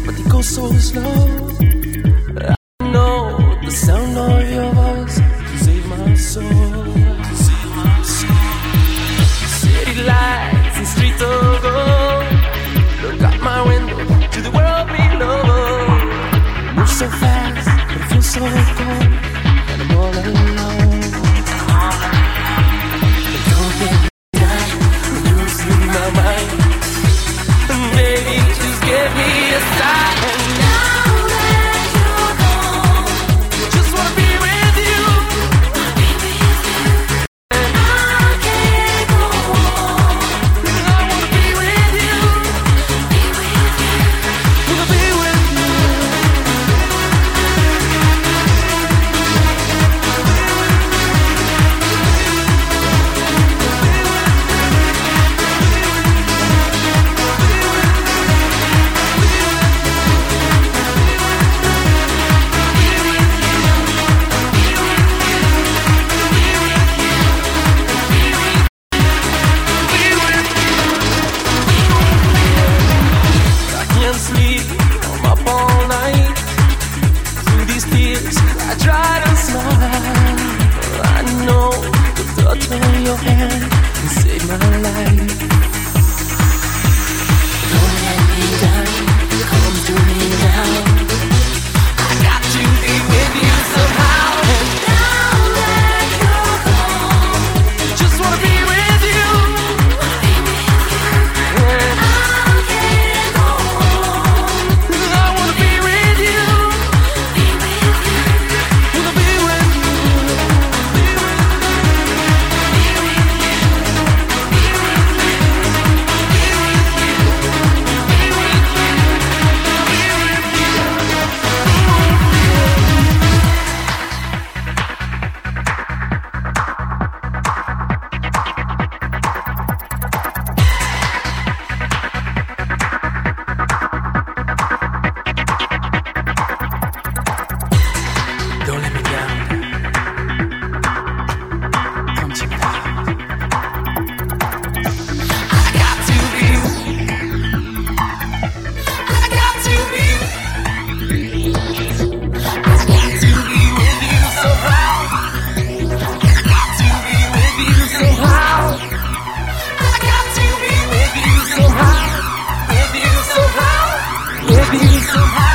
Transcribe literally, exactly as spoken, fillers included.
but they go so slow. I know the sound of your voice can save my soul. Save my soul. City lights and streets of gold. Look out my window to the world below. Move so fast, but it feels so cold, and I'm all alone. Don't think that I'm losing my mind. Baby, just give me a sign. Now that you're gone, just wanna be with you. Be with you. And I can't go on. I wanna be with you. Be with you. Wanna be with you. I can't sleep, I'm up all night. Through these tears, I try to smile. I know the touch of your hand can save my life. Don't let me down, come to me now. I got to be with you somehow. And now that you're gone, just wanna be with you. Be with you. And I can't go on. I wanna be with you. Be with you. Wanna be with you. Be with you. Be with you. Be with you. Don't let me down. Come to me now. I got to be. I got to be. I got to be with you somehow. I got to be with you somehow. I got to be with you somehow. With you somehow. With you somehow.